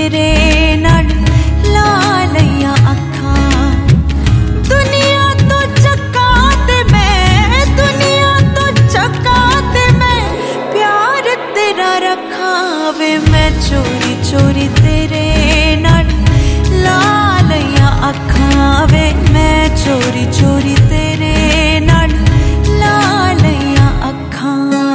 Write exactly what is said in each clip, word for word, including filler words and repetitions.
तेरे नाल ला लईयां अखां। दुनिया तो चक्का ते मैं, दुनिया तो चक्का ते मैं प्यार तेरा रखां वे। मैं चोरी चोरी तेरे नाल ला लईयां अखां वे। मैं चोरी चोरी तेरे नाल ला लईयां अखां।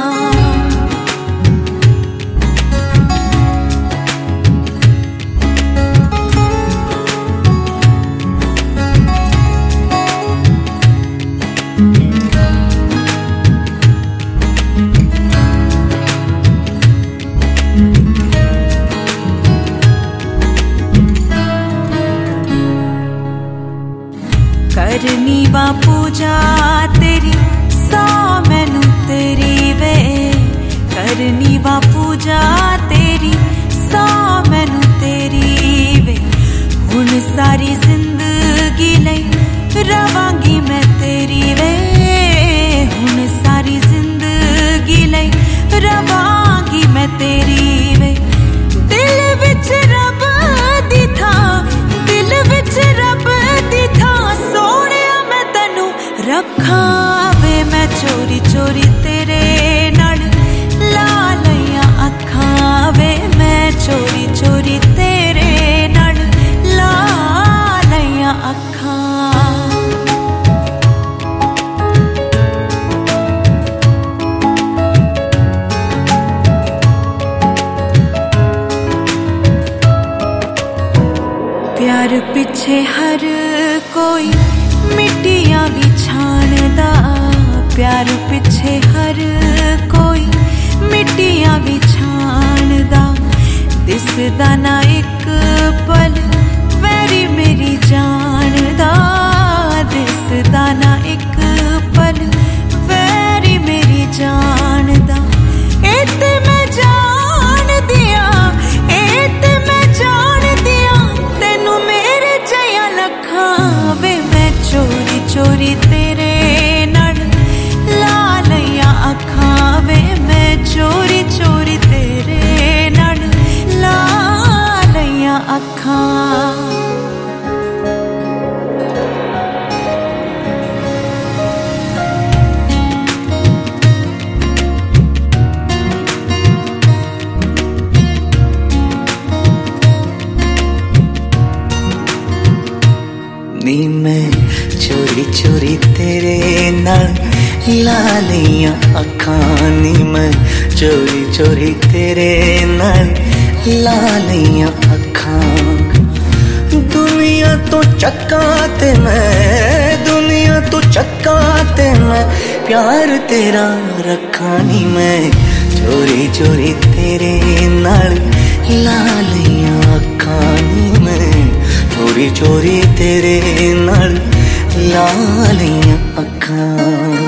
करनी वा पूजा तेरी सौ मैनू तेरी वे। करनी वा पूजा तेरी सौ मैनू तेरी वे। हुण सारी जिंदगी लई रवांगी मैं तेरी वे। हुण सारी जिंदगी लई रवांगी मैं तेरी वे। दिल विच रब दी थां, दिल विच रब दी थां रखां वे। मैं चोरी चोरी तेरे नाल ला लईयां अखां वे। मैं चोरी चोरी तेरे नाल ला लईयां अखां। प्यार पिछे हर कोई मिट्टियां भी छानदा। प्यार पिछे हर कोई मिट्टियां भी छानदा। दिसदा ना एक पल वैरी मेरी जान दा। दिसदा ना एक पल वैरी मेरी जान दा। ए ते मैं जान दिया, ए ते मैं जान दिया तेनू मेरे जया लखां वे। मैं चोरी चोरी तेरे नाल ला लईयां अखां वे। मैं चोरी चोरी तेरे नाल ला लईयां अखां। नी मैं चोरी चोरी तेरे नाल ला लईयां अखां। नी मैं चोरी चोरी तेरे नाल ला लईयां अखां। दुनिया तो चक्का ते मैं, दुनिया तो चक्का ते मैं प्यार तेरा रखां। नी मैं चोरी चोरी तेरे नाल ला लईयां अखां। नी मैं चोरी चोरी तेरे नाल ला लईयां अखां।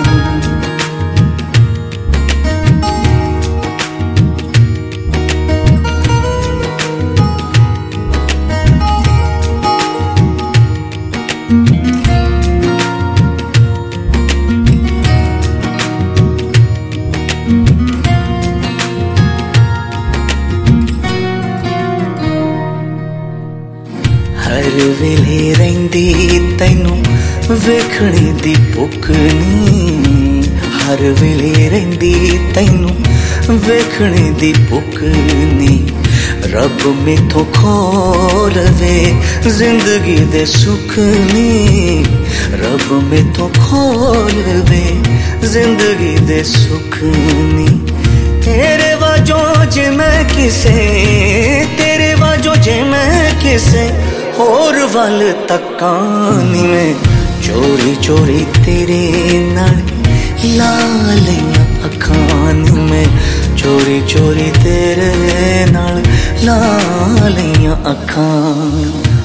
हर वेले रहिंदी तैनू वेखणे दी भुख नी। हर वेले रहिंदी तैनू वेखणे दी भुख नी। रब मैथों खोल दे जिंदगी दे सुख नी। रब मैथों खोल दे जिंदगी दे सुख नी। तेरे वाजो जे मैं किसे, तेरे वाजो जे मैं किसे होर वल तकां। नी मैं चोरी चोरी तेरे नाल ला लईयां अखां। नी मैं चोरी चोरी तेरे नाल ला लईयां अखां।